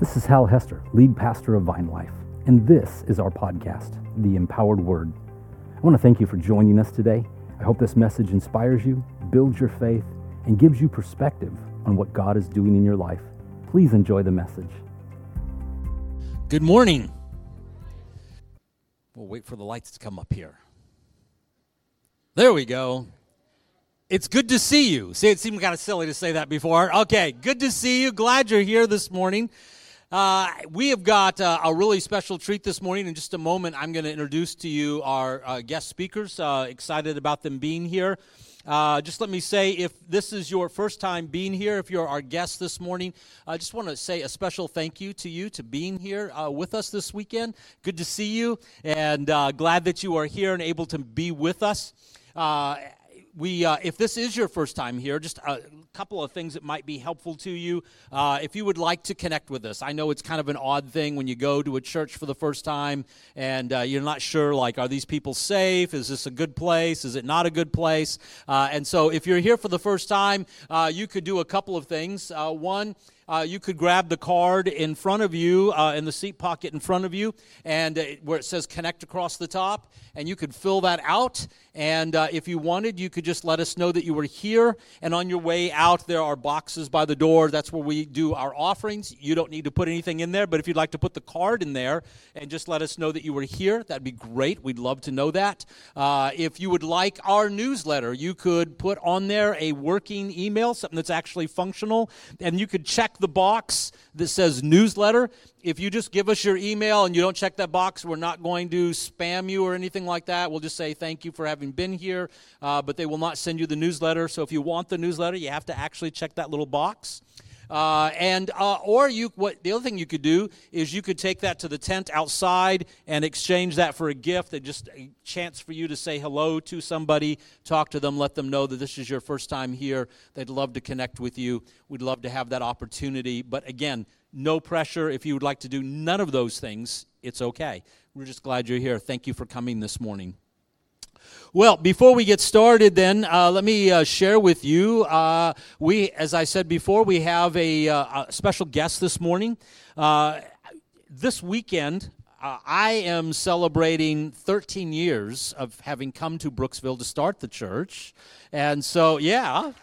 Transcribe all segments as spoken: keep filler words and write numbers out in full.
This is Hal Hester, lead pastor of Vine Life, and this is our podcast, The Empowered Word. I want to thank you for joining us today. I hope this message inspires you, builds your faith, and gives you perspective on what God is doing in your life. Please enjoy the message. Good morning. We'll wait for the lights to come up here. There we go. It's good to see you. See, it seemed kind of silly to say that before. Okay, good to see you. Glad you're here this morning. Uh, we have got uh, a really special treat this morning. In just a moment, I'm going to introduce to you our uh, guest speakers. Uh, excited about them being here. Uh, just let me say, if this is your first time being here, if you're our guest this morning, I just want to say a special thank you to you to being here uh, with us this weekend. Good to see you, and uh, glad that you are here and able to be with us. Uh, We, uh, if this is your first time here, just a couple of things that might be helpful to you. Uh, if you would like to connect with us, I know it's kind of an odd thing when you go to a church for the first time and uh, you're not sure, like, are these people safe? Is this a good place? Is it not a good place? Uh, and so if you're here for the first time, uh, you could do a couple of things. Uh, one, Uh, you could grab the card in front of you, uh, in the seat pocket in front of you, and uh, where it says connect across the top, and you could fill that out. And uh, if you wanted, you could just let us know that you were here. And on your way out, there are boxes by the door. That's where we do our offerings. You don't need to put anything in there, but if you'd like to put the card in there and just let us know that you were here, that'd be great. We'd love to know that. Uh, if you would like our newsletter, you could put on there a working email, something that's actually functional, and you could check the box that says newsletter. If you just give us your email and you don't check that box, we're not going to spam you or anything like that. We'll just say thank you for having been here, uh, but they will not send you the newsletter. So if you want the newsletter, you have to actually check that little box. Uh, and uh, or you, what the other thing you could do is you could take that to the tent outside and exchange that for a gift, and just a chance for you to say hello to somebody, talk to them, let them know that this is your first time here. They'd love to connect with you. We'd love to have that opportunity. But again, no pressure. If you would like to do none of those things, it's okay. We're just glad you're here. Thank you for coming this morning. Well, before we get started then, uh, let me uh, share with you, uh, we, as I said before, we have a, uh, a special guest this morning. Uh, this weekend, uh, I am celebrating thirteen years of having come to Brooksville to start the church. And so, yeah.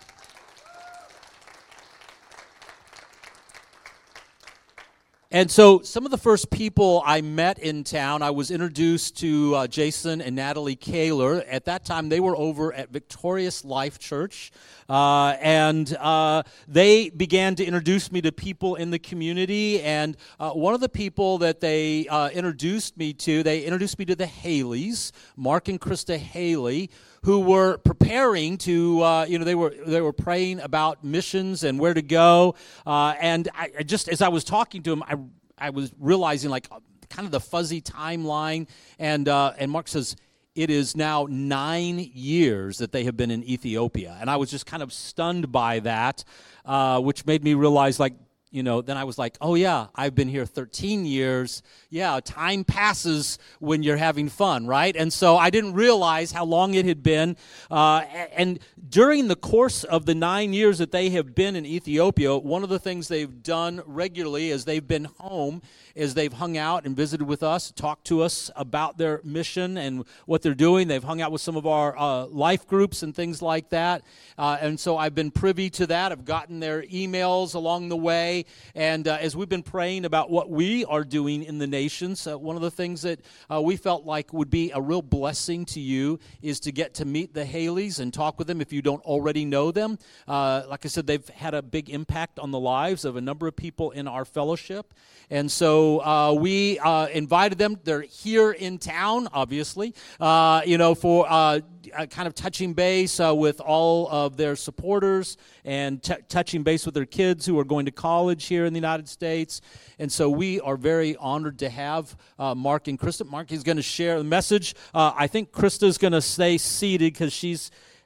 And so some of the first people I met in town, I was introduced to uh, Jason and Natalie Kaler. At that time, they were over at Victorious Life Church, uh, and uh, they began to introduce me to people in the community. And uh, one of the people that they uh, introduced me to, they introduced me to the Haleys, Mark and Krista Haley, who were preparing to, uh, you know, they were they were praying about missions and where to go. Uh, and I, I just, as I was talking to them, I I was realizing, like, kind of the fuzzy timeline. And uh, and Mark says, it is now nine years that they have been in Ethiopia. And I was just kind of stunned by that, uh, which made me realize, like, you know, then I was like, oh, yeah, I've been here thirteen years. Yeah, time passes when you're having fun, right? And so I didn't realize how long it had been. Uh, and during the course of the nine years that they have been in Ethiopia, one of the things they've done regularly as they've been home is they've hung out and visited with us, talked to us about their mission and what they're doing. They've hung out with some of our uh, life groups and things like that. Uh, and so I've been privy to that. I've gotten their emails along the way. And uh, as we've been praying about what we are doing in the nations, uh, one of the things that uh, we felt like would be a real blessing to you is to get to meet the Haleys and talk with them if you don't already know them. Uh, like I said, they've had a big impact on the lives of a number of people in our fellowship. And so uh, we uh, invited them. They're here in town, obviously, uh, you know, for uh, kind of touching base uh, with all of their supporters and t- touching base with their kids who are going to college here in the United States. And so we are very honored to have uh, Mark and Krista. Mark is going to share the message. Uh, I think Krista's going to stay seated because she's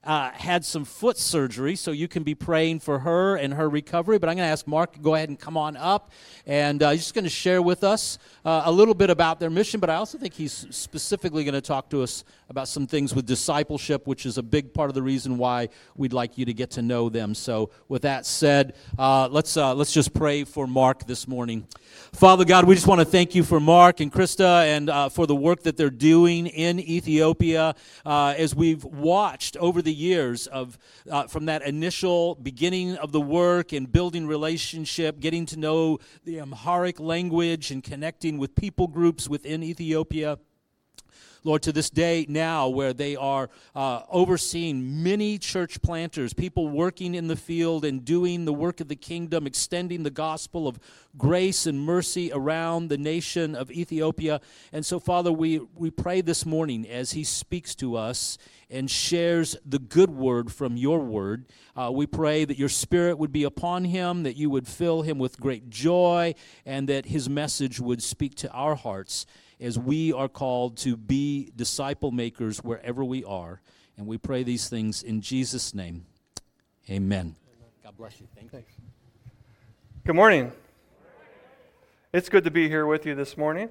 uh, had some foot surgery, so you can be praying for her and her recovery. But I'm going to ask Mark to go ahead and come on up, and uh, he's just going to share with us uh, a little bit about their mission, but I also think he's specifically going to talk to us about some things with discipleship, which is a big part of the reason why we'd like you to get to know them. So with that said, uh, let's uh, let's just pray for Mark this morning. Father God, we just want to thank you for Mark and Krista and uh, for the work that they're doing in Ethiopia uh, as we've watched over the years of uh, from that initial beginning of the work and building relationship, getting to know the Amharic language and connecting with people groups within Ethiopia. Lord, to this day now where they are uh, overseeing many church planters, people working in the field and doing the work of the kingdom, extending the gospel of grace and mercy around the nation of Ethiopia. And so, Father, we, we pray this morning as he speaks to us and shares the good word from your word. Uh, we pray that your Spirit would be upon him, that you would fill him with great joy, and that his message would speak to our hearts as we are called to be disciple makers wherever we are. And we pray these things in Jesus' name. Amen. God bless you. Thank Thanks. you. Good morning. It's good to be here with you this morning.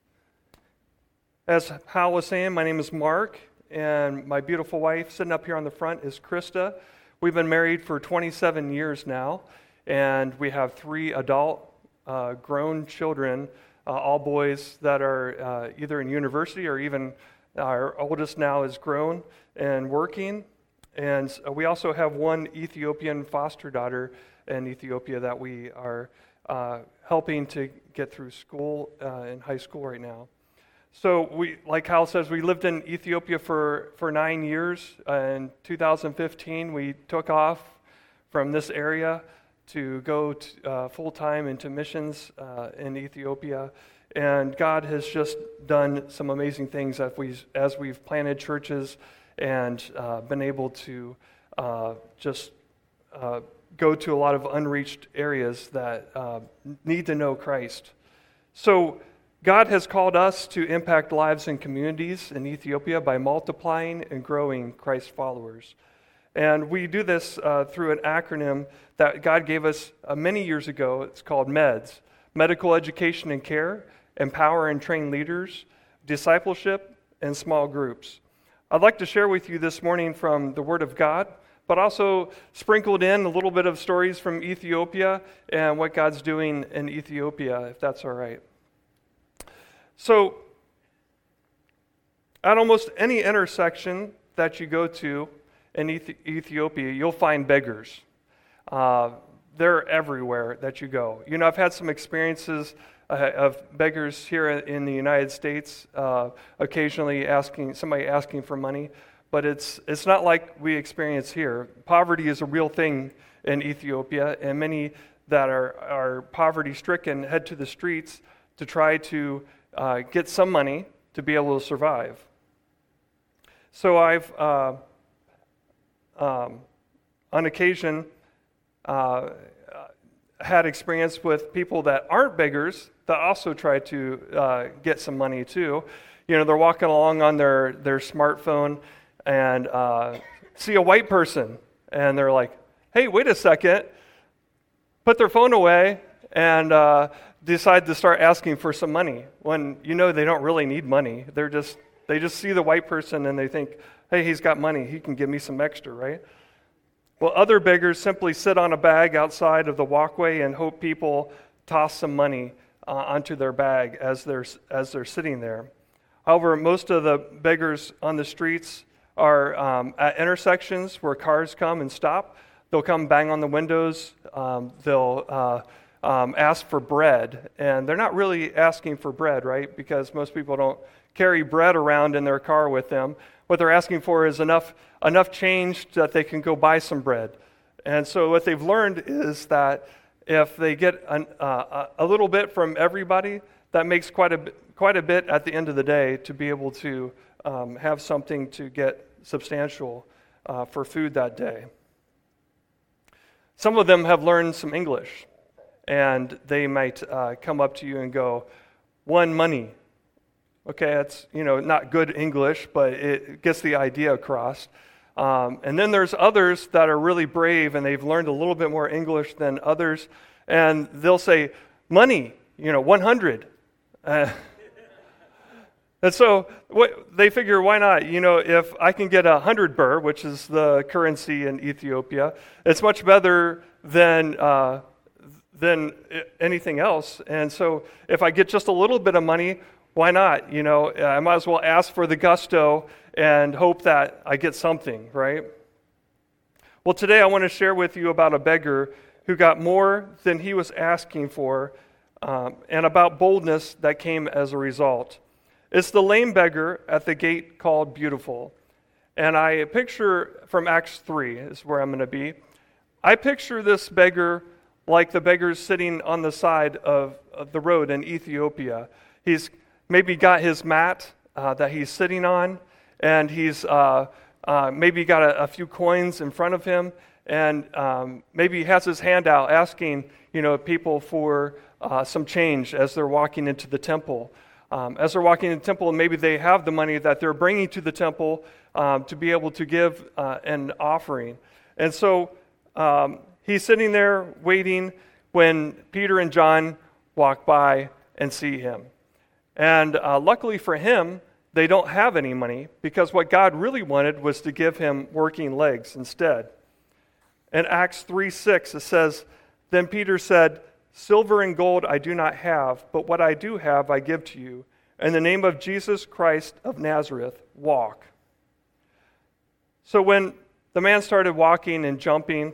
As Hal was saying, my name is Mark, and my beautiful wife sitting up here on the front is Krista. We've been married for twenty-seven years now, and we have three adult, uh, grown children, Uh, all boys that are uh, either in university or even our oldest now is grown and working. And we also have one Ethiopian foster daughter in Ethiopia that we are uh, helping to get through school uh, in high school right now. So we, like Hal says, we lived in Ethiopia for, for nine years. Uh, in two thousand fifteen, we took off from this area to go to, uh, full-time into missions uh, in Ethiopia. And God has just done some amazing things as, we, as we've planted churches and uh, been able to uh, just uh, go to a lot of unreached areas that uh, need to know Christ. So God has called us to impact lives and communities in Ethiopia by multiplying and growing Christ followers. And we do this uh, through an acronym that God gave us uh, many years ago. It's called MEDS, Medical Education and Care, Empower and Train Leaders, Discipleship, and Small Groups. I'd like to share with you this morning from the Word of God, but also sprinkled in a little bit of stories from Ethiopia and what God's doing in Ethiopia, if that's all right. So, at almost any intersection that you go to in Ethiopia, you'll find beggars. Uh, they're everywhere that you go. You know, I've had some experiences uh, of beggars here in the United States, uh, occasionally asking somebody asking for money, but it's it's not like we experience here. Poverty is a real thing in Ethiopia, and many that are, are poverty-stricken head to the streets to try to uh, get some money to be able to survive. So I've uh, Um, on occasion, uh, had experience with people that aren't beggars that also try to uh, get some money too. You know, they're walking along on their, their smartphone and uh, see a white person, and they're like, hey, wait a second, put their phone away and uh, decide to start asking for some money when you know they don't really need money. They're just they just see the white person and they think, hey, he's got money, he can give me some extra, right? Well, other beggars simply sit on a bag outside of the walkway and hope people toss some money uh, onto their bag as they're, as they're sitting there. However, most of the beggars on the streets are um, at intersections where cars come and stop. They'll come bang on the windows, um, they'll uh, um, ask for bread, and they're not really asking for bread, right? Because most people don't carry bread around in their car with them. What they're asking for is enough enough change that they can go buy some bread. And so what they've learned is that if they get an, uh, a little bit from everybody, that makes quite a bit, quite a bit at the end of the day to be able to um, have something to get substantial uh, for food that day. Some of them have learned some English, and they might uh, come up to you and go, "One money." Okay, that's, you know, not good English, but it gets the idea across. Um, and then there's others that are really brave and they've learned a little bit more English than others, and they'll say, money, you know, one hundred. Uh, and so what, they figure, why not? You know, if I can get a hundred birr, which is the currency in Ethiopia, it's much better than uh, than anything else. And so if I get just a little bit of money, why not? You know, I might as well ask for the gusto and hope that I get something, right? Well, today I want to share with you about a beggar who got more than he was asking for, um, and about boldness that came as a result. It's the lame beggar at the gate called Beautiful. And I picture, from Acts three is where I'm going to be, I picture this beggar like the beggars sitting on the side of, of the road in Ethiopia. He's maybe got his mat uh, that he's sitting on, and he's uh, uh, maybe got a, a few coins in front of him, and um, maybe he has his hand out asking, you know, people for uh, some change as they're walking into the temple. Um, as they're walking in the temple, and maybe they have the money that they're bringing to the temple um, to be able to give uh, an offering. And so um, he's sitting there waiting when Peter and John walk by and see him. And uh, luckily for him, they don't have any money, because what God really wanted was to give him working legs instead. In Acts three six, it says, "Then Peter said, 'Silver and gold I do not have, but what I do have I give to you. In the name of Jesus Christ of Nazareth, walk.'" So when the man started walking and jumping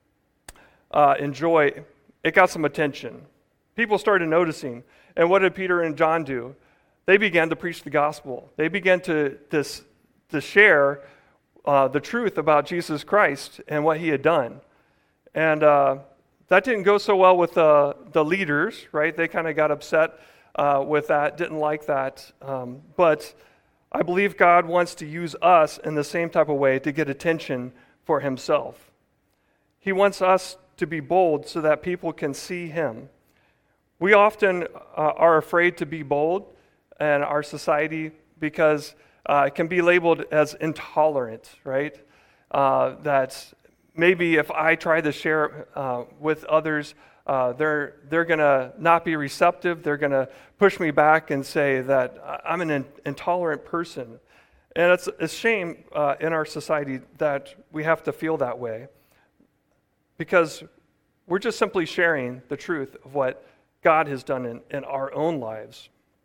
uh, in joy, it got some attention. People started noticing. And what did Peter and John do? They began to preach the gospel. They began to, to, to share uh, the truth about Jesus Christ and what he had done. And uh, that didn't go so well with uh, the leaders, right? They kind of got upset uh, with that, didn't like that. Um, but I believe God wants to use us in the same type of way to get attention for himself. He wants us to be bold so that people can see him. We often uh, are afraid to be bold in our society because uh, it can be labeled as intolerant, right? Uh, that maybe if I try to share uh, with others, uh, they're they're going to not be receptive. They're going to push me back and say that I'm an in- intolerant person. And it's a shame uh, in our society that we have to feel that way, because we're just simply sharing the truth of what God has done in, in our own lives.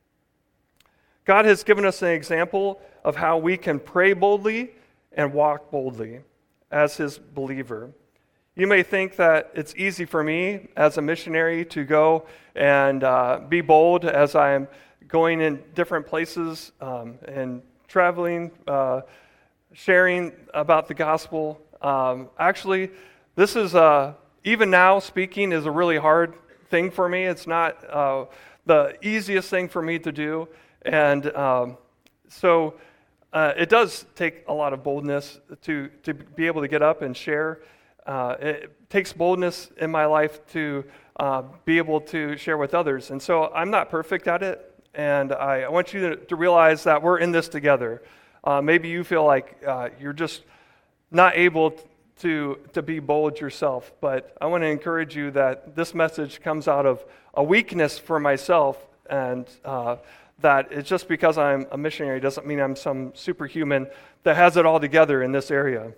God has given us an example of how we can pray boldly and walk boldly as his believer. You may think that it's easy for me as a missionary to go and uh, be bold as I'm going in different places um, and traveling, uh, sharing about the gospel. Um, actually, this is, uh, even now, speaking is a really hard thing for me. It's not uh, the easiest thing for me to do. And um, so uh, it does take a lot of boldness to, to be able to get up and share. Uh, it takes boldness in my life to uh, be able to share with others. And so I'm not perfect at it. And I, I want you to, to realize that we're in this together. Uh, maybe you feel like uh, you're just not able to To, to be bold yourself, but I want to encourage you that this message comes out of a weakness for myself, and uh, that it's just because I'm a missionary doesn't mean I'm some superhuman that has it all together in this area.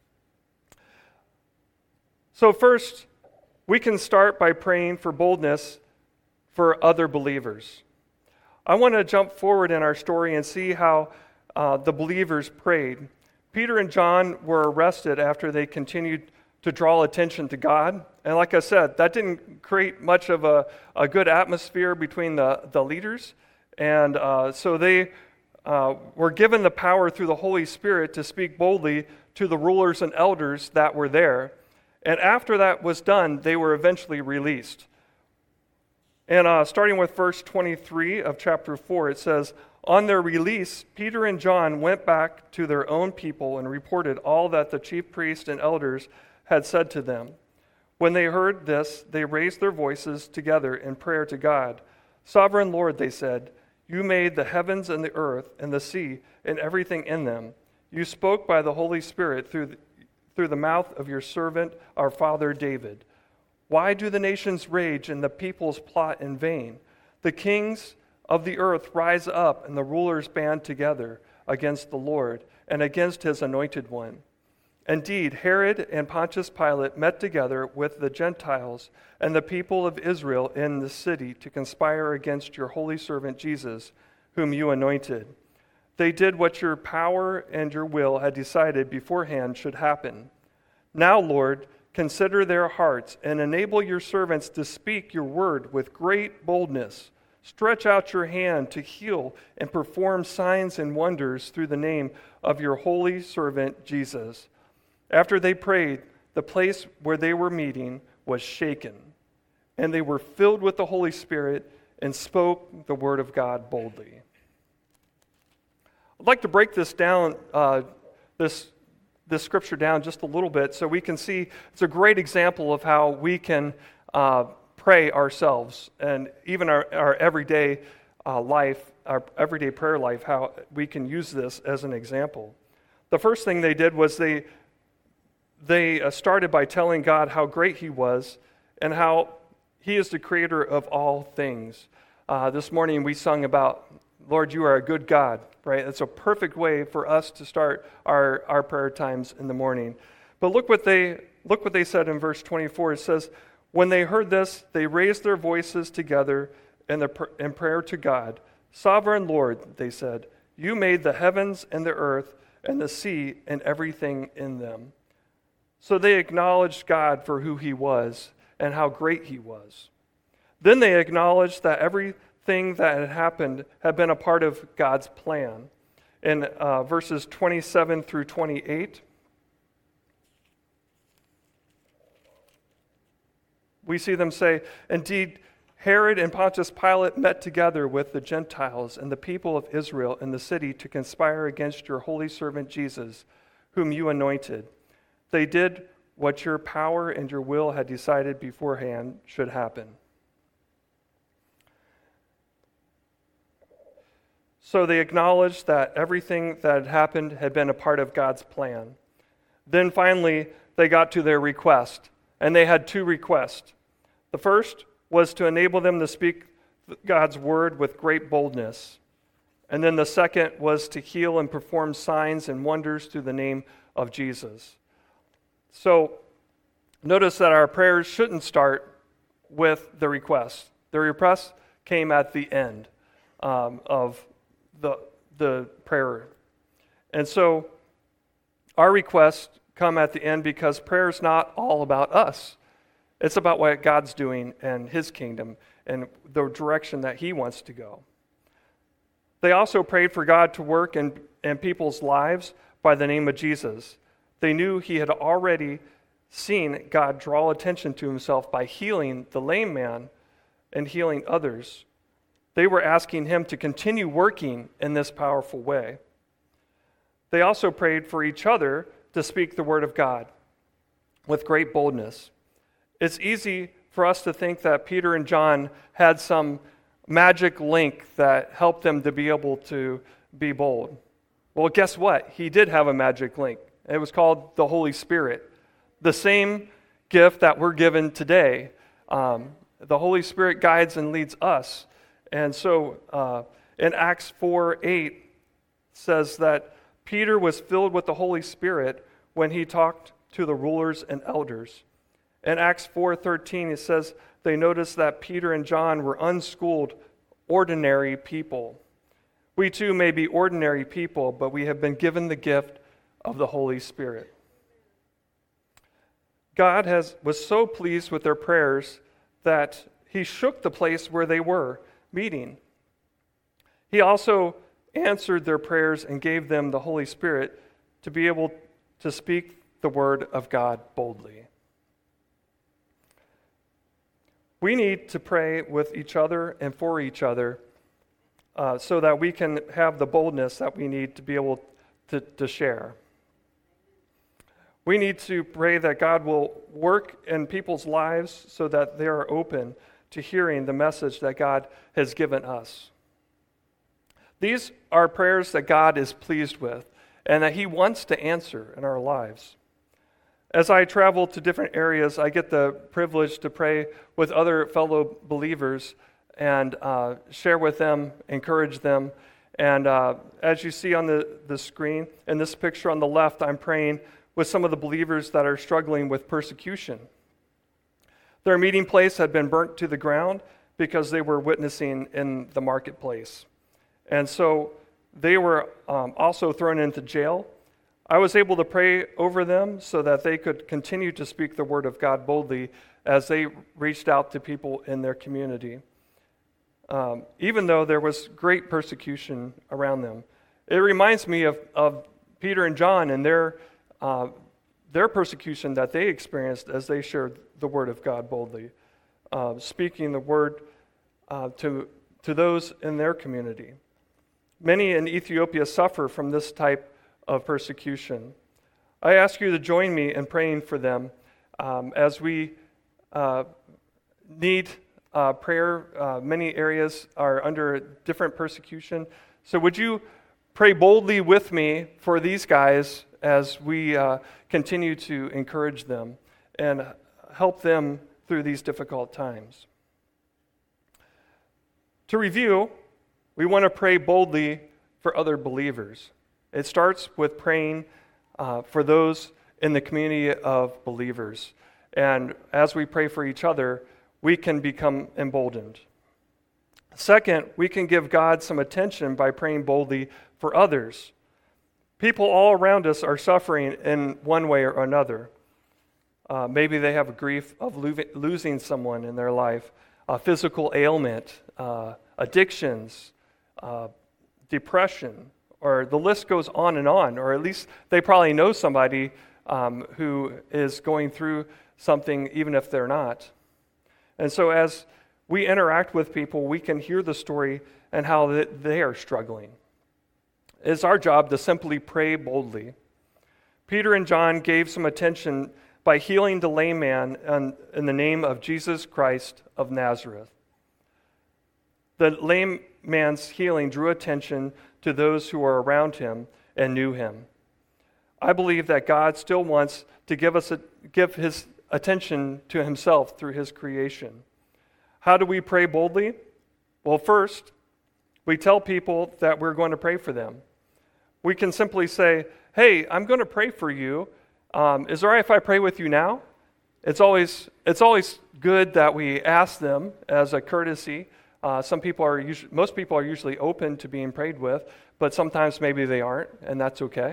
So first, we can start by praying for boldness for other believers. I want to jump forward in our story and see how uh, the believers prayed. Peter and John were arrested after they continued to draw attention to God. And like I said, that didn't create much of a, a good atmosphere between the, the leaders. And uh, so they uh, were given the power through the Holy Spirit to speak boldly to the rulers and elders that were there. And after that was done, they were eventually released. And uh, starting with verse twenty-three of chapter four, it says, "On their release, Peter and John went back to their own people and reported all that the chief priests and elders had said to them. When they heard this, they raised their voices together in prayer to God. 'Sovereign Lord,' they said, 'you made the heavens and the earth and the sea and everything in them. you spoke by the Holy Spirit through the, through the mouth of your servant, our father David. Why do the nations rage and the peoples plot in vain? The kings of the earth rise up, and the rulers band together against the Lord and against his anointed one. Indeed, Herod and Pontius Pilate met together with the Gentiles and the people of Israel in the city to conspire against your holy servant Jesus, whom you anointed. They did what your power and your will had decided beforehand should happen. Now, Lord, consider their hearts and enable your servants to speak your word with great boldness. Stretch out your hand to heal and perform signs and wonders through the name of your holy servant Jesus. After they prayed, the place where they were meeting was shaken, and they were filled with the Holy Spirit and spoke the word of God boldly. I'd like to break this down, uh, this, this scripture down just a little bit so we can see it's a great example of how we can uh, pray ourselves, and even our, our everyday uh, life, our everyday prayer life, how we can use this as an example. The first thing they did was they they uh, started by telling God how great he was and how he is the creator of all things. Uh, this morning we sung about, Lord, you are a good God, right? It's a perfect way for us to start our, our prayer times in the morning. But look what they look what they said in verse twenty-four. It says, when they heard this, they raised their voices together in, the, in prayer to God. Sovereign Lord, they said, you made the heavens and the earth and the sea and everything in them. So they acknowledged God for who he was and how great he was. Then they acknowledged that everything that had happened had been a part of God's plan. In uh, verses twenty-seven through twenty-eight, we see them say, indeed, Herod and Pontius Pilate met together with the Gentiles and the people of Israel in the city to conspire against your holy servant Jesus, whom you anointed. They did what your power and your will had decided beforehand should happen. So they acknowledged that everything that had happened had been a part of God's plan. Then finally, they got to their request, and they had two requests. The first was to enable them to speak God's word with great boldness. And then the second was to heal and perform signs and wonders through the name of Jesus. So notice that our prayers shouldn't start with the request. The request came at the end um, of the, the prayer. And so our requests come at the end because prayer is not all about us. It's about what God's doing and his kingdom and the direction that he wants to go. They also prayed for God to work in, in people's lives by the name of Jesus. They knew he had already seen God draw attention to himself by healing the lame man and healing others. They were asking him to continue working in this powerful way. They also prayed for each other to speak the word of God with great boldness. It's easy for us to think that Peter and John had some magic link that helped them to be able to be bold. Well, guess what? He did have a magic link. It was called the Holy Spirit. The same gift that we're given today. Um, the Holy Spirit guides and leads us. And so uh, in Acts four eight says that Peter was filled with the Holy Spirit when he talked to the rulers and elders. In Acts four thirteen, it says they noticed that Peter and John were unschooled, ordinary people. We too may be ordinary people, but we have been given the gift of the Holy Spirit. God has was so pleased with their prayers that he shook the place where they were meeting. He also answered their prayers and gave them the Holy Spirit to be able to speak the word of God boldly. We need to pray with each other and for each other uh, so that we can have the boldness that we need to be able to, to share. We need to pray that God will work in people's lives so that they are open to hearing the message that God has given us. These are prayers that God is pleased with, and that He wants to answer in our lives. As I travel to different areas, I get the privilege to pray with other fellow believers and uh, share with them, encourage them. And uh, as you see on the, the screen, in this picture on the left, I'm praying with some of the believers that are struggling with persecution. Their meeting place had been burnt to the ground because they were witnessing in the marketplace. And so they were um, also thrown into jail. I was able to pray over them so that they could continue to speak the word of God boldly as they reached out to people in their community, um, even though there was great persecution around them. It reminds me of, of Peter and John and their, uh, their persecution that they experienced as they shared the word of God boldly, uh, speaking the word uh, to, to those in their community. Many in Ethiopia suffer from this type of persecution. I ask you to join me in praying for them um, as we uh, need uh, prayer. Uh, many areas are under different persecution. So would you pray boldly with me for these guys as we uh, continue to encourage them and help them through these difficult times? To review, we want to pray boldly for other believers. It starts with praying uh, for those in the community of believers. And as we pray for each other, we can become emboldened. Second, we can give God some attention by praying boldly for others. People all around us are suffering in one way or another. Uh, maybe they have a grief of lo- losing someone in their life, a physical ailment, uh, addictions, uh, depression, or the list goes on and on, or at least they probably know somebody um, who is going through something even if they're not. And so as we interact with people, we can hear the story and how they are struggling. It's our job to simply pray boldly. Peter and John gave some attention by healing the lame man in the name of Jesus Christ of Nazareth. The lame man's healing drew attention to those who were around him and knew him. I believe that God still wants to give us a, give his attention to himself through his creation. How do we pray boldly? Well, first, we tell people that we're going to pray for them. We can simply say, hey, I'm going to pray for you. Um, is it all right if I pray with you now? It's always, it's always good that we ask them as a courtesy. Uh, some people are usually, most people are usually open to being prayed with, but sometimes maybe they aren't, and that's okay.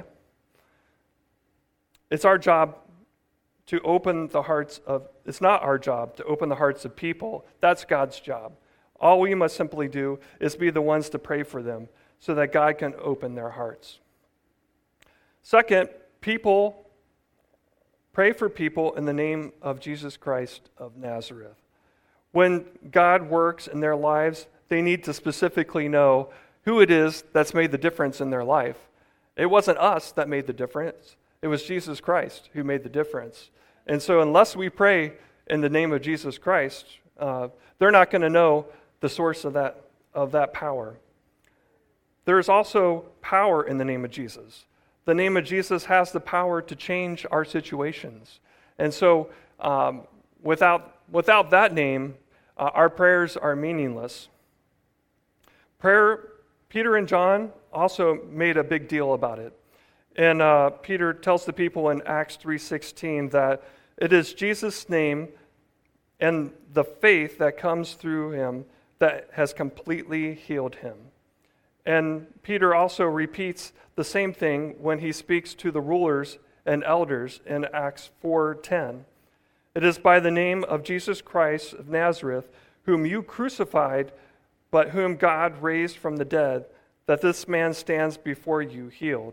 It's our job to open the hearts of, it's not our job to open the hearts of people. That's God's job. All we must simply do is be the ones to pray for them so that God can open their hearts. Second, people, pray for people in the name of Jesus Christ of Nazareth. When God works in their lives, they need to specifically know who it is that's made the difference in their life. It wasn't us that made the difference. It was Jesus Christ who made the difference. And so unless we pray in the name of Jesus Christ, uh, they're not going to know the source of that, of that power. There is also power in the name of Jesus. The name of Jesus has the power to change our situations. And so um, without Without that name, uh, our prayers are meaningless. Prayer, Peter and John also made a big deal about it. And uh, Peter tells the people in Acts three sixteen that it is Jesus' name and the faith that comes through him that has completely healed him. And Peter also repeats the same thing when he speaks to the rulers and elders in Acts four ten. It is by the name of Jesus Christ of Nazareth, whom you crucified, but whom God raised from the dead, that this man stands before you healed.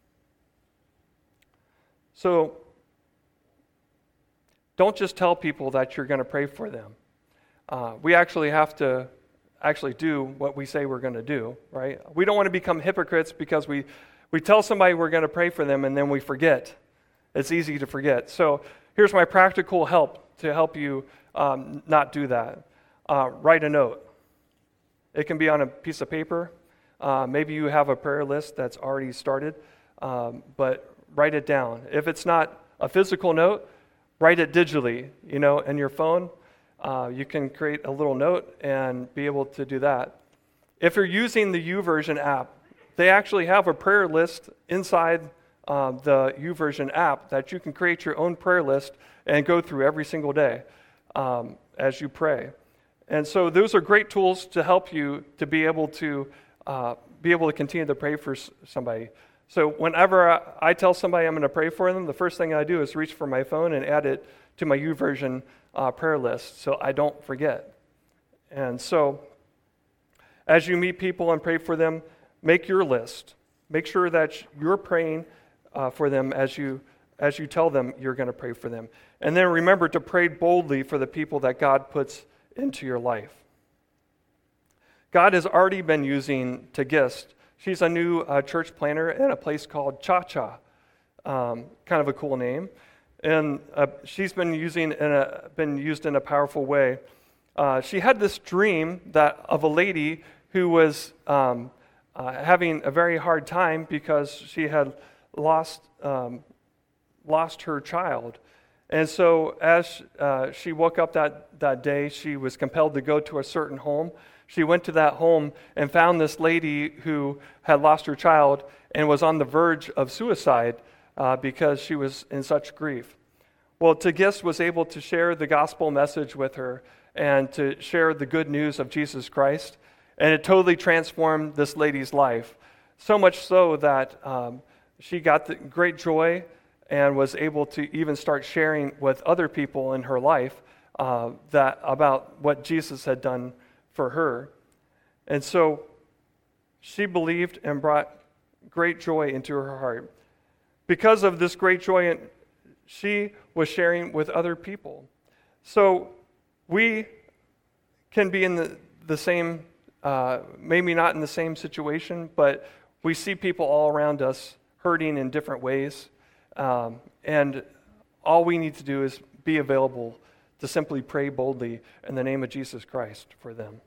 So, don't just tell people that you're going to pray for them. Uh, we actually have to actually do what we say we're going to do, right? We don't want to become hypocrites because we, we tell somebody we're going to pray for them and then we forget. It's easy to forget. So, here's my practical help to help you um, not do that. Uh, write a note. It can be on a piece of paper. Uh, maybe you have a prayer list that's already started. um, but write it down. If it's not a physical note, write it digitally, you know, in your phone. Uh, you can create a little note and be able to do that. If you're using the YouVersion app, they actually have a prayer list inside uh, the YouVersion app that you can create your own prayer list and go through every single day um, as you pray. And so those are great tools to help you to be able to uh, be able to continue to pray for somebody. So whenever I, I tell somebody I'm going to pray for them, the first thing I do is reach for my phone and add it to my YouVersion uh, prayer list so I don't forget. And so as you meet people and pray for them, make your list. Make sure that you're praying uh, for them as you as you tell them you're going to pray for them. And then remember to pray boldly for the people that God puts into your life. God has already been using Tegist. She's a new uh, church planner in a place called Cha Cha, um, kind of a cool name. And uh, she's been using in a, been used in a powerful way. Uh, she had this dream that of a lady who was um, uh, having a very hard time because she had lost um, lost her child. And so as uh, she woke up that, that day, she was compelled to go to a certain home. She went to that home and found this lady who had lost her child and was on the verge of suicide uh, because she was in such grief. Well, Tegist was able to share the gospel message with her and to share the good news of Jesus Christ. And it totally transformed this lady's life, so much so that um, she got the great joy and was able to even start sharing with other people in her life uh, that about what Jesus had done for her. And so she believed and brought great joy into her heart. Because of this great joy, she was sharing with other people. So we can be in the, the same Uh, maybe not in the same situation, but we see people all around us hurting in different ways. Um, and all we need to do is be available to simply pray boldly in the name of Jesus Christ for them.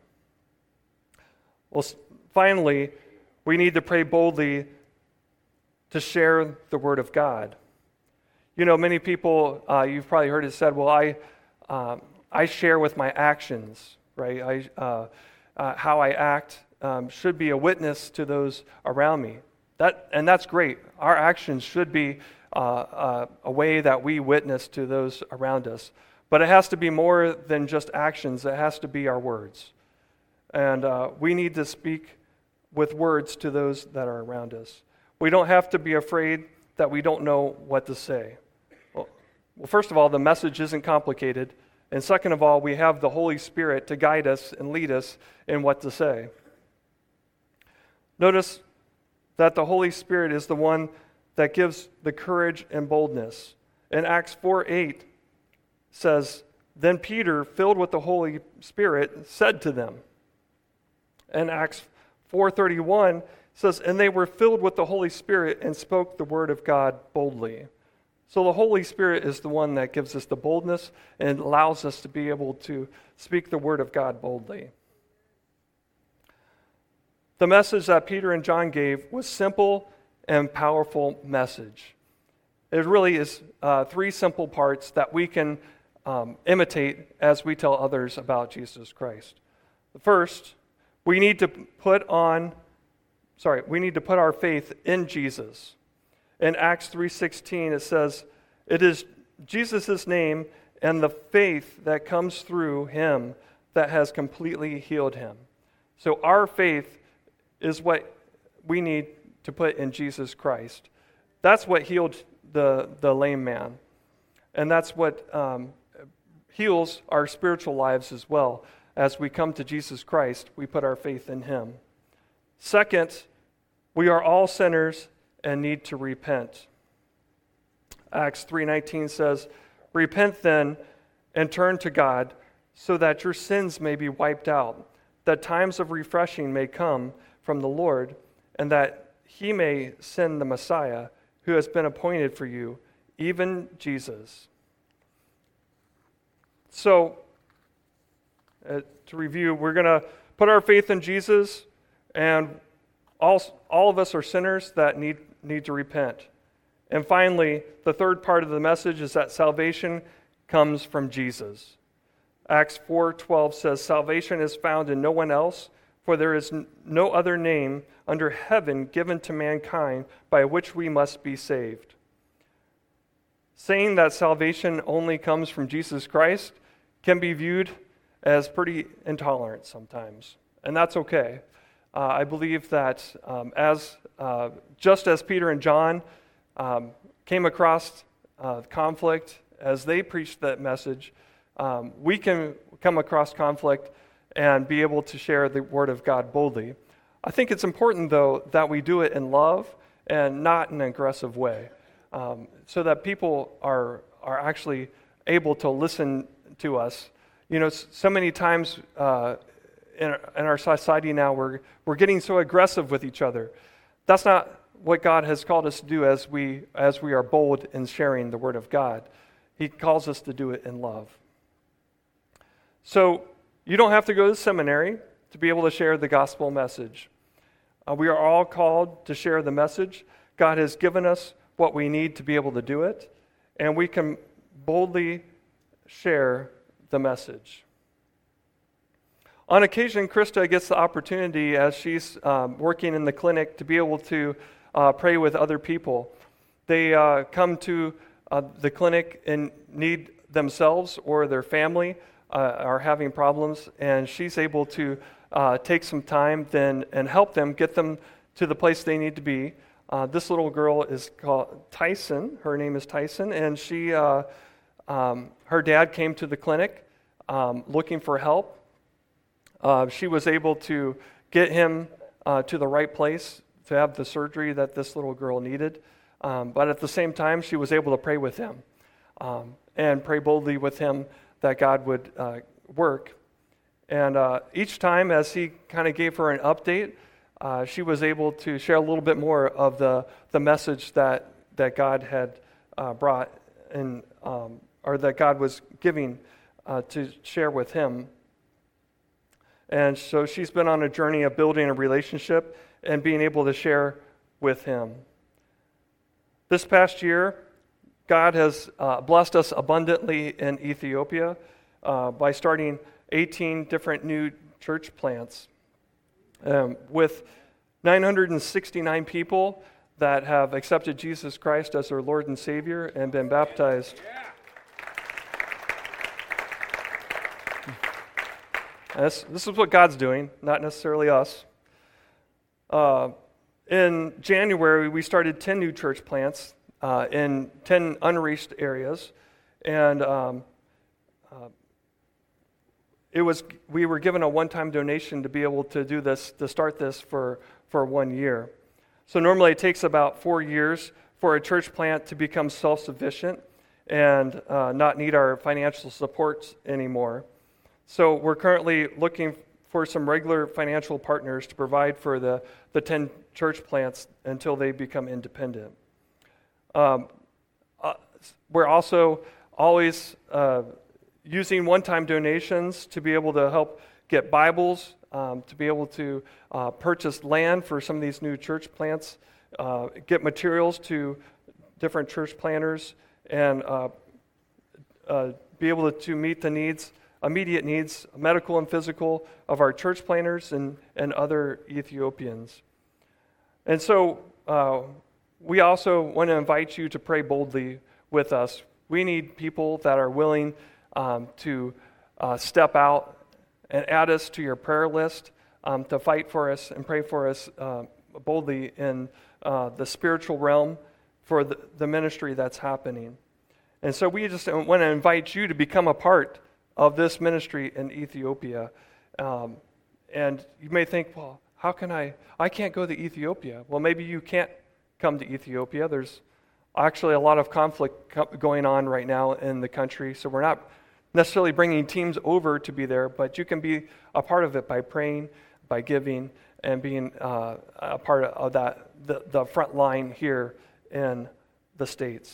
Well, finally, we need to pray boldly to share the Word of God. You know, many people, uh, you've probably heard it said, well, I, um, I share with my actions, right? I... Uh, Uh, how I act um, should be a witness to those around me. That and that's great. Our actions should be uh, uh, a way that we witness to those around us. But it has to be more than just actions. It has to be our words. And uh, we need to speak with words to those that are around us. We don't have to be afraid that we don't know what to say. Well, well first of all, the message isn't complicated. And second of all, we have the Holy Spirit to guide us and lead us in what to say. Notice that the Holy Spirit is the one that gives the courage and boldness. In Acts four eight says, "Then Peter, filled with the Holy Spirit, said to them." And Acts four thirty-one says, "And they were filled with the Holy Spirit and spoke the word of God boldly." So the Holy Spirit is the one that gives us the boldness and allows us to be able to speak the word of God boldly. The message that Peter and John gave was simple and powerful message. It really is uh, three simple parts that we can um, imitate as we tell others about Jesus Christ. The first, we need to put on, sorry, we need to put our faith in Jesus. In Acts three sixteen, it says, "It is Jesus' name and the faith that comes through him that has completely healed him." So our faith is what we need to put in Jesus Christ. That's what healed the, the lame man. And that's what um, heals our spiritual lives as well. As we come to Jesus Christ, we put our faith in him. Second, we are all sinners and need to repent. Acts three nineteen says, "Repent then and turn to God so that your sins may be wiped out, that times of refreshing may come from the Lord, and that he may send the Messiah who has been appointed for you, even Jesus." So, uh, to review, we're going to put our faith in Jesus, and all, all of us are sinners that need need to repent. And finally, the third part of the message is that salvation comes from Jesus. Acts four twelve says, "Salvation is found in no one else, for there is no other name under heaven given to mankind by which we must be saved." Saying that salvation only comes from Jesus Christ can be viewed as pretty intolerant sometimes, and that's okay. Uh, I believe that um, as uh, just as Peter and John um, came across uh, conflict as they preached that message, um, we can come across conflict and be able to share the Word of God boldly. I think it's important, though, that we do it in love and not in an aggressive way, um, so that people are are actually able to listen to us. You know, so many times uh, in, in our society now, we're we're getting so aggressive with each other. That's not what God has called us to do as we as we are bold in sharing the Word of God. He calls us to do it in love. So you don't have to go to seminary to be able to share the gospel message. Uh, we are all called to share the message. God has given us what we need to be able to do it, and we can boldly share the message. On occasion, Krista gets the opportunity, as she's um, working in the clinic, to be able to uh, pray with other people. They uh, come to uh, the clinic in need themselves or their family uh, are having problems, and she's able to uh, take some time then and help them, get them to the place they need to be. Uh, this little girl is called Tyson. Her name is Tyson, and she, uh, um, her dad came to the clinic um, looking for help. Uh, she was able to get him uh, to the right place to have the surgery that this little girl needed. Um, but at the same time, she was able to pray with him um, and pray boldly with him that God would uh, work. And uh, each time, as he kind of gave her an update, uh, she was able to share a little bit more of the, the message that, that God had uh, brought in, um, or that God was giving uh, to share with him. And so she's been on a journey of building a relationship and being able to share with him. This past year, God has uh, blessed us abundantly in Ethiopia uh, by starting eighteen different new church plants um, with nine hundred sixty-nine people that have accepted Jesus Christ as their Lord and Savior and been baptized. This, this is what God's doing, not necessarily us. Uh, in January, we started ten new church plants uh, in ten unreached areas, and um, uh, it was we were given a one-time donation to be able to do this, to start this for, for one year. So normally it takes about four years for a church plant to become self-sufficient and uh, not need our financial support anymore. So we're currently looking for some regular financial partners to provide for the, the ten church plants until they become independent. Um, uh, we're also always uh, using one-time donations to be able to help get Bibles, um, to be able to uh, purchase land for some of these new church plants, uh, get materials to different church planters, and uh, uh, be able to, to meet the needs immediate needs, medical and physical, of our church planters and, and other Ethiopians. And so uh, we also want to invite you to pray boldly with us. We need people that are willing um, to uh, step out and add us to your prayer list, um, to fight for us and pray for us uh, boldly in uh, the spiritual realm for the, the ministry that's happening. And so we just want to invite you to become a part of this ministry in Ethiopia. Um, and you may think, well, how can I, I can't go to Ethiopia. Well, maybe you can't come to Ethiopia. There's actually a lot of conflict co- going on right now in the country, so we're not necessarily bringing teams over to be there, but you can be a part of it by praying, by giving, and being uh, a part of that, the, the front line here in the States.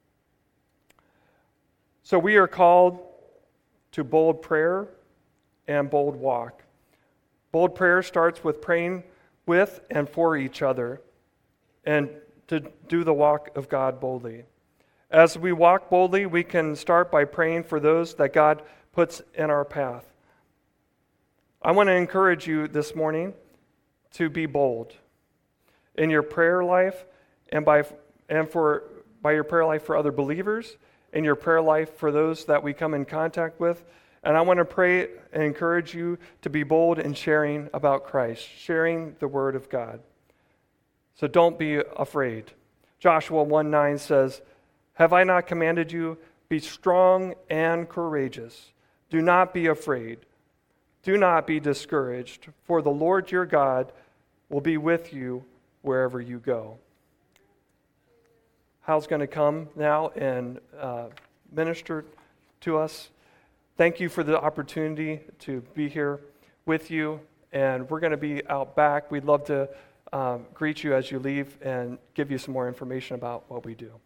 So we are called to bold prayer and bold walk. Bold prayer starts with praying with and for each other. And to do the walk of God boldly. As we walk boldly, we can start by praying for those that God puts in our path. I want to encourage you this morning to be bold in your prayer life and by and for by your prayer life for other believers, in your prayer life for those that we come in contact with. And I want to pray and encourage you to be bold in sharing about Christ, sharing the Word of God. So don't be afraid. Joshua one nine says, "Have I not commanded you? Be strong and courageous. Do not be afraid. Do not be discouraged, for the Lord your God will be with you wherever you go." Hal's going to come now and uh, minister to us. Thank you for the opportunity to be here with you, and we're going to be out back. We'd love to um, greet you as you leave and give you some more information about what we do.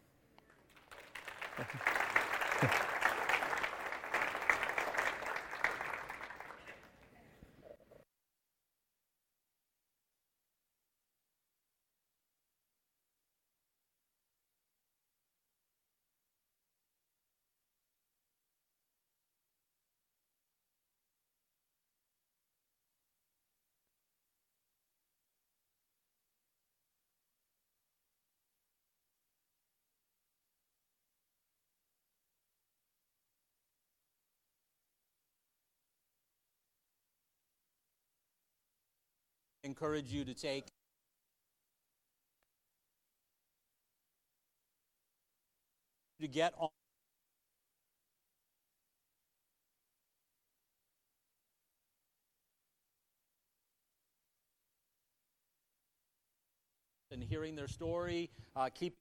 Encourage you to take to get on and hearing their story, uh, keep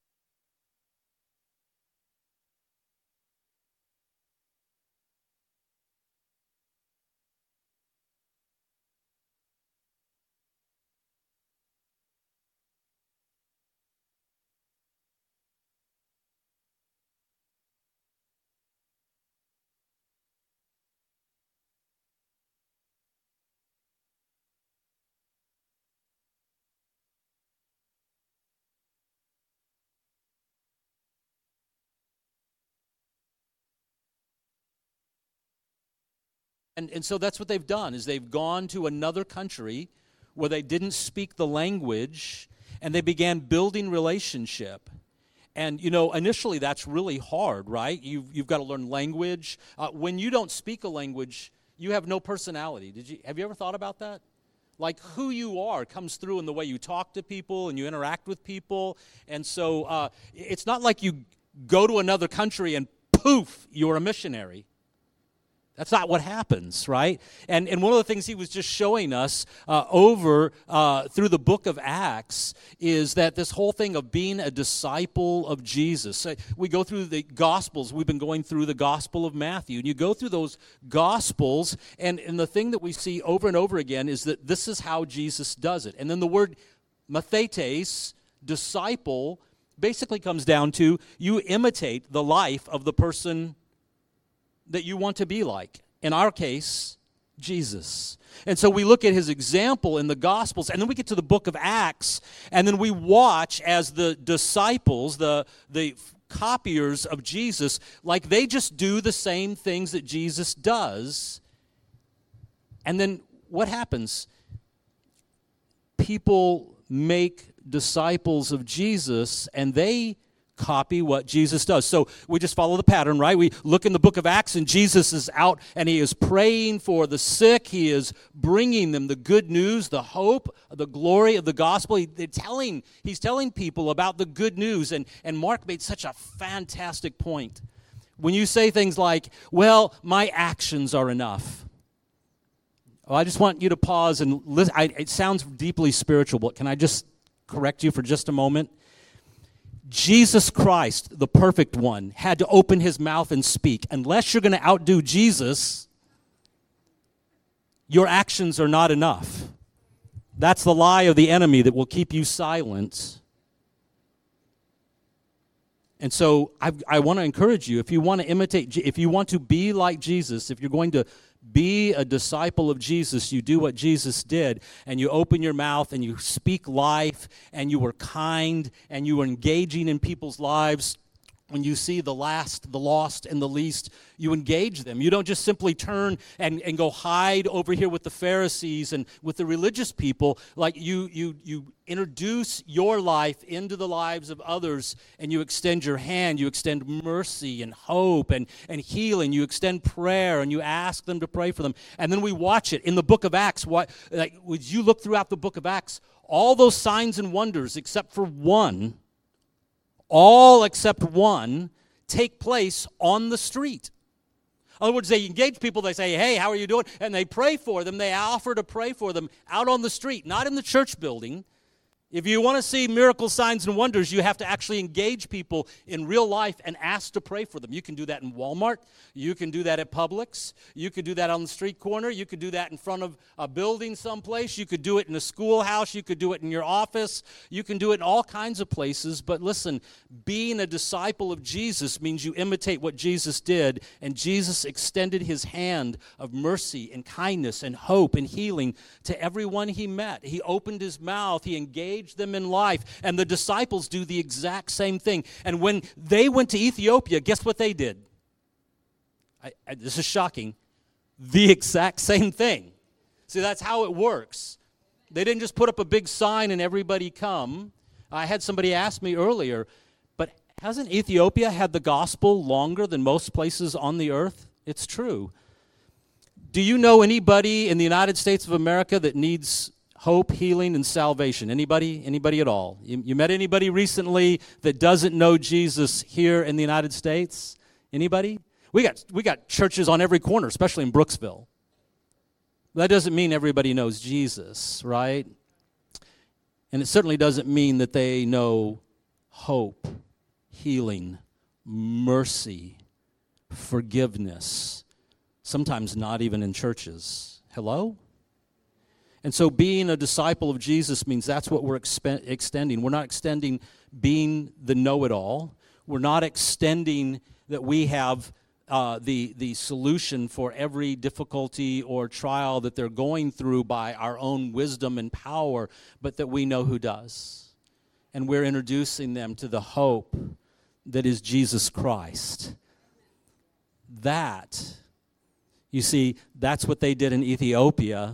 And, and so that's what they've done, is they've gone to another country where they didn't speak the language, and they began building relationship. And, you know, initially that's really hard, right? You've, you've got to learn language. Uh, when you don't speak a language, you have no personality. Did you? Have you ever thought about that? Like, who you are comes through in the way you talk to people and you interact with people. And so uh, it's not like you go to another country and poof, you're a missionary. That's not what happens, right? And and one of the things he was just showing us uh, over uh, through the book of Acts is that this whole thing of being a disciple of Jesus. So we go through the Gospels. We've been going through the Gospel of Matthew. And you go through those Gospels, and, and the thing that we see over and over again is that this is how Jesus does it. And then the word mathetes, disciple, basically comes down to you imitate the life of the person that you want to be like. In our case, Jesus. And so we look at his example in the Gospels, and then we get to the book of Acts, and then we watch as the disciples, the, the copiers of Jesus, like they just do the same things that Jesus does. And then what happens? People make disciples of Jesus, and they copy what Jesus does. So we just follow the pattern, right? We look in the book of Acts, and Jesus is out, and he is praying for the sick. He is bringing them the good news, the hope, the glory of the gospel. He, they're telling, he's telling people about the good news. And, and Mark made such a fantastic point. When you say things like, well, my actions are enough. Well, I just want you to pause and listen. I, it sounds deeply spiritual, but can I just correct you for just a moment? Jesus Christ, the perfect one, had to open his mouth and speak. Unless you're going to outdo Jesus, your actions are not enough. That's the lie of the enemy that will keep you silent. And so I, I want to encourage you, if you want to imitate, if you want to be like Jesus, if you're going to be a disciple of Jesus. You do what Jesus did, and you open your mouth and you speak life, and you are kind, and you are engaging in people's lives. When you see the last, the lost, and the least, you engage them. You don't just simply turn and, and go hide over here with the Pharisees and with the religious people. Like you, you, you introduce your life into the lives of others, and you extend your hand. You extend mercy and hope and, and healing. You extend prayer, and you ask them to pray for them. And then we watch it in the book of Acts. What, like, would you look throughout the book of Acts, all those signs and wonders, except for one, all except one, take place on the street. In other words, they engage people, they say, hey, how are you doing? And they pray for them, they offer to pray for them out on the street, not in the church building. If you want to see miracle signs and wonders, you have to actually engage people in real life and ask to pray for them. You can do that in Walmart. You can do that at Publix. You could do that on the street corner. You could do that in front of a building someplace. You could do it in a schoolhouse. You could do it in your office. You can do it in all kinds of places. But listen, being a disciple of Jesus means you imitate what Jesus did. And Jesus extended his hand of mercy and kindness and hope and healing to everyone he met. He opened his mouth. He engaged them in life, and the disciples do the exact same thing. And when they went to Ethiopia, guess what they did? I, I, this is shocking. The exact same thing. See, that's how it works. They didn't just put up a big sign and everybody come. I had somebody ask me earlier, but hasn't Ethiopia had the gospel longer than most places on the earth? It's true. Do you know anybody in the United States of America that needs hope, healing, and salvation? Anybody? Anybody at all? You, you met anybody recently that doesn't know Jesus here in the United States? Anybody? We got we got churches on every corner, especially in Brooksville. That doesn't mean everybody knows Jesus, right? And it certainly doesn't mean that they know hope, healing, mercy, forgiveness. Sometimes not even in churches. Hello? And so being a disciple of Jesus means that's what we're expe- extending. We're not extending being the know-it-all. We're not extending that we have uh, the, the solution for every difficulty or trial that they're going through by our own wisdom and power, but that we know who does. And we're introducing them to the hope that is Jesus Christ. That, you see, that's what they did in Ethiopia.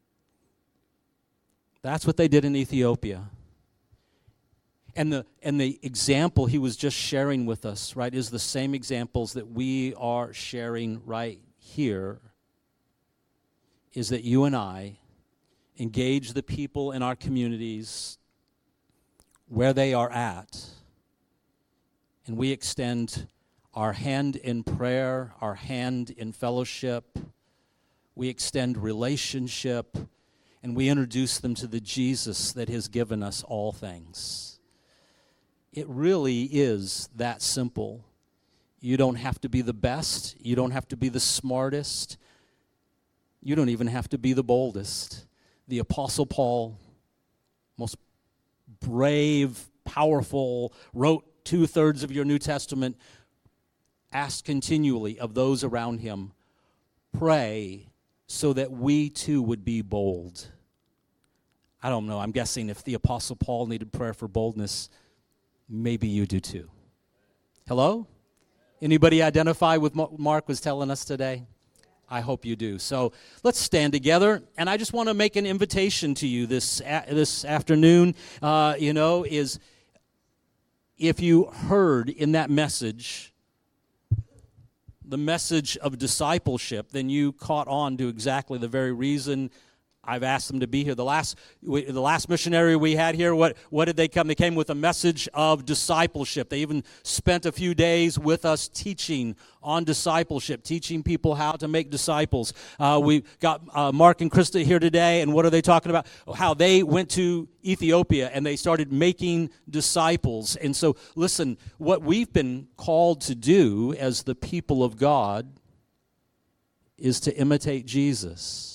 That's what they did in Ethiopia. And the and the example he was just sharing with us, right, is the same examples that we are sharing right here, is that you and I engage the people in our communities where they are at, and we extend our hand in prayer, our hand in fellowship, we extend relationship, and we introduce them to the Jesus that has given us all things. It really is that simple. You don't have to be the best. You don't have to be the smartest. You don't even have to be the boldest. The Apostle Paul, most brave, powerful, wrote two-thirds of your New Testament, asked continually of those around him, pray so that we too would be bold. I don't know. I'm guessing if the Apostle Paul needed prayer for boldness, maybe you do too. Hello? Anybody identify with what Mark was telling us today? I hope you do. So let's stand together. And I just want to make an invitation to you this this afternoon. Uh, you know, is if you heard in that message the message of discipleship, then you caught on to exactly the very reason I've asked them to be here. The last we, the last missionary we had here, what, what did they come? They came with a message of discipleship. They even spent a few days with us teaching on discipleship, teaching people how to make disciples. Uh, we got uh, Mark and Krista here today, and what are they talking about? How they went to Ethiopia and they started making disciples. And so, listen, what we've been called to do as the people of God is to imitate Jesus.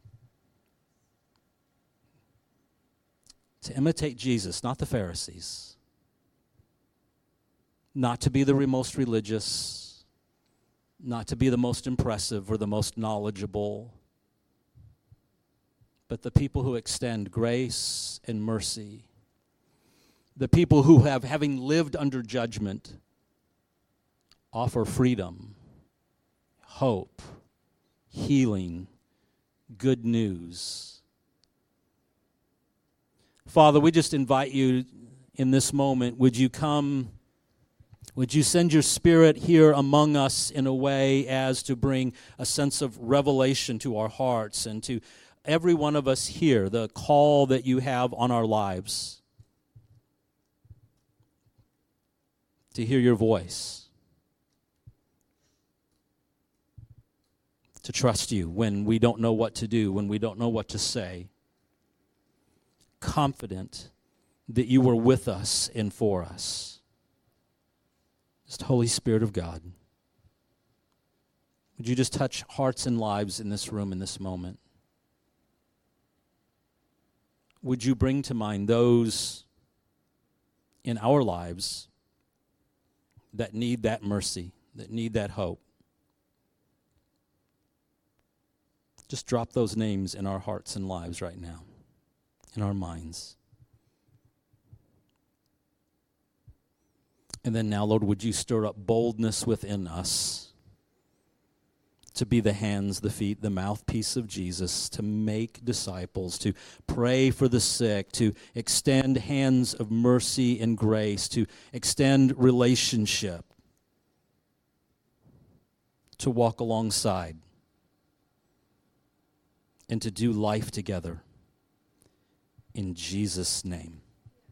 To imitate Jesus, not the Pharisees. Not to be the most religious. not to be the most impressive or the most knowledgeable, but the people who extend grace and mercy, the people who have, having lived under judgment, offer freedom, hope, healing, good news. Father, we just invite you in this moment, would you come, would you send your Spirit here among us in a way as to bring a sense of revelation to our hearts and to every one of us here, the call that you have on our lives to hear your voice, to trust you when we don't know what to do, when we don't know what to say, confident that you were with us and for us. Just Holy Spirit of God, would you just touch hearts and lives in this room in this moment? Would you bring to mind those in our lives that need that mercy, that need that hope? Just drop those names in our hearts and lives right now, in our minds. And then now, Lord, would you stir up boldness within us to be the hands, the feet, the mouthpiece of Jesus, to make disciples, to pray for the sick, to extend hands of mercy and grace, to extend relationship, to walk alongside, and to do life together. In Jesus' name.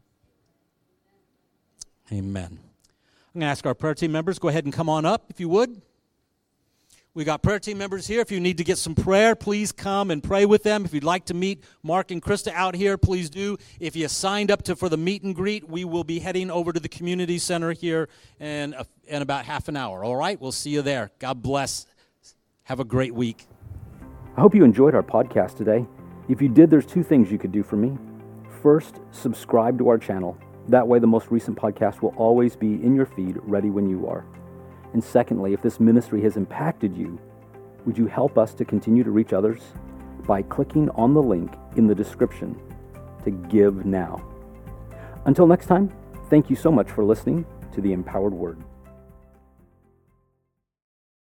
Amen. I'm going to ask our prayer team members, go ahead and come on up if you would. We got prayer team members here. If you need to get some prayer, please come and pray with them. If you'd like to meet Mark and Krista out here, please do. If you signed up to for the meet and greet, we will be heading over to the community center here in, a, in about half an hour. All right, we'll see you there. God bless. Have a great week. I hope you enjoyed our podcast today. If you did, there's two things you could do for me. First, subscribe to our channel. That way the most recent podcast will always be in your feed, ready when you are. And secondly, if this ministry has impacted you, would you help us to continue to reach others by clicking on the link in the description to give now. Until next time, thank you so much for listening to the Empowered Word.